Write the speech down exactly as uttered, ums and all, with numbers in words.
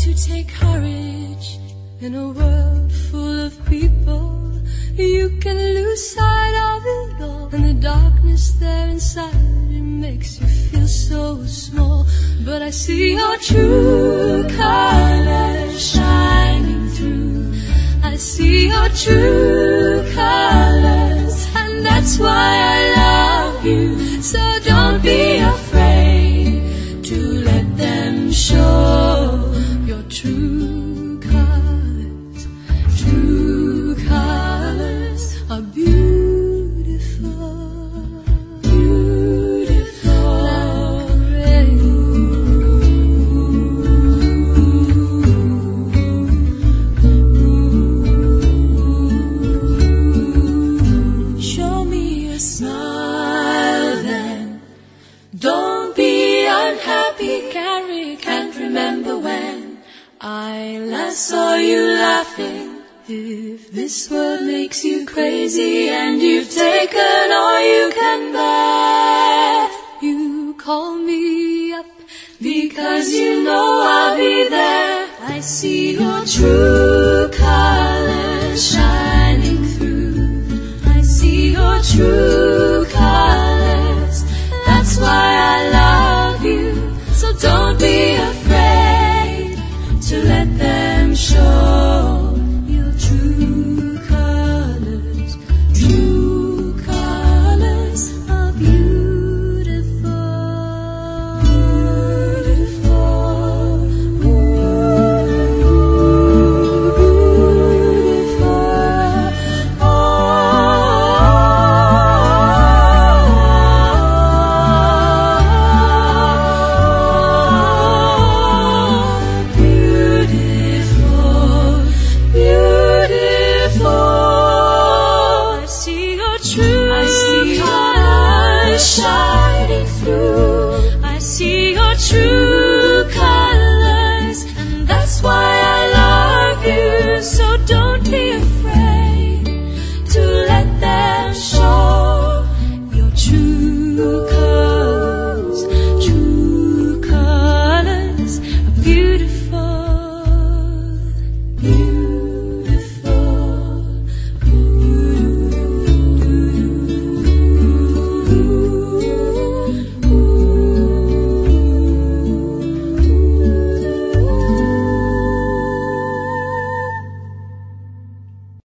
to take courage in a world full of people. You can lose sight of it all, and the darkness there inside, it makes you feel so small. But I see your true colors shining through. I see your true colors, and that's why I love you. So don't be afraid to let them show your true colors. True colors are beautiful, beautiful like rain. Show me a smile then. Don't be unhappy, Carrie. Can't remember when I last saw you laughing. If this world makes you crazy and you've taken all you can bear, you call me up because you know I'll be there. I see your true colors shining through. I see your true colors. That's why I love you. So don't be afraid to let them show your true colors. True colors are beautiful, beautiful, beautiful. Shining through, I see your true